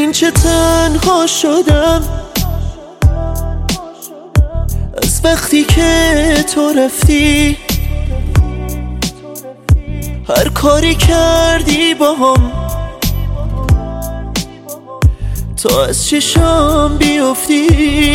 ببین چه تنها شدم از وقتی که تو رفتی. هر کاری کردی با هم تا از چشام بیفتی.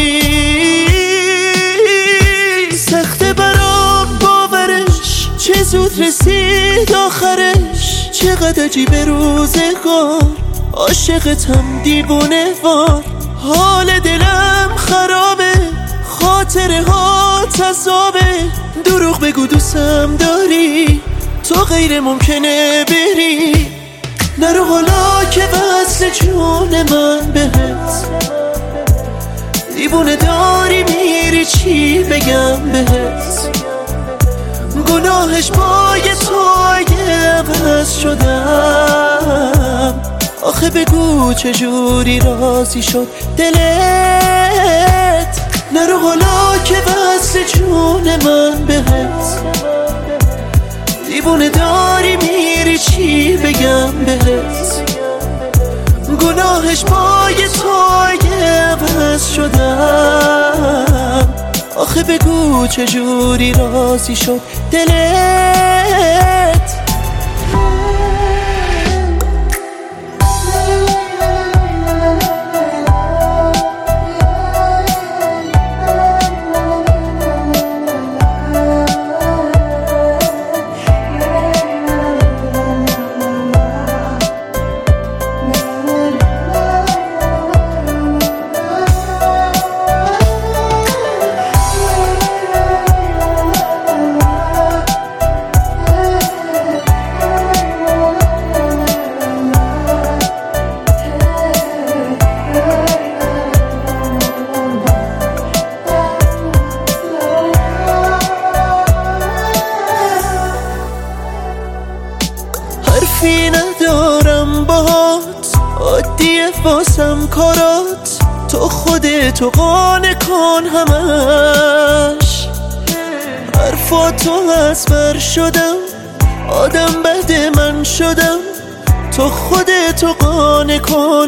سخته برام باورش، چه زود رسید آخرش. چقدر عجیبه روزگار، عاشقتم دیوونه وار. حال دلم خرابه، خاطره ها عذابه. دروغ بگو دوستم داری، تو غیر ممکنه بری. نرو حالا که وصل جون من بهت. دیوونه داری میری، چی بگم بهت. گناهش پای تو اگه عوض شدم. آخه بگو چجوری راضی شد دلت. نرو حالا که وصل جون من بهت. دیوونه داری میری، چی بگم بهت. گناهش پای تو اگه عوض شدم. آخه بگو چجوری راضی شد دلت. حرفی ندارم باهات، عادیه واسم کارات. تو خودتو قانع کن همش. حرفاتو از بر شدم، آدم بد من شدم. تو خودتو قانع کن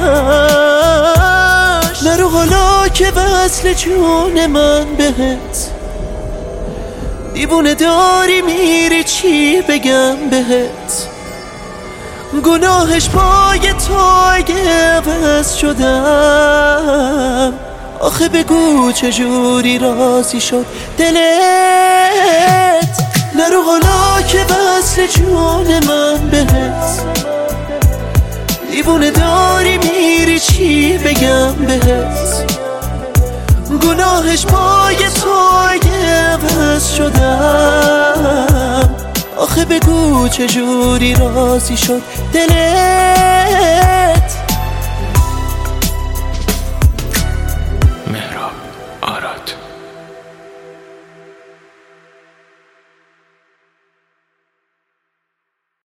همش. نرو حالا که وصل جون من بهت. دیوونه داری میری، چی بگم بهت. گناهش پای تو اگه عوض شدم. آخه بگو چجوری راضی شد دلت. نرو حالا که وصل جون من بهت. دیوونه داری میری، چی بگم بهت. گناهش پای تو اگه عوض شدم. آخه بگو چجوری راضی شد دلت.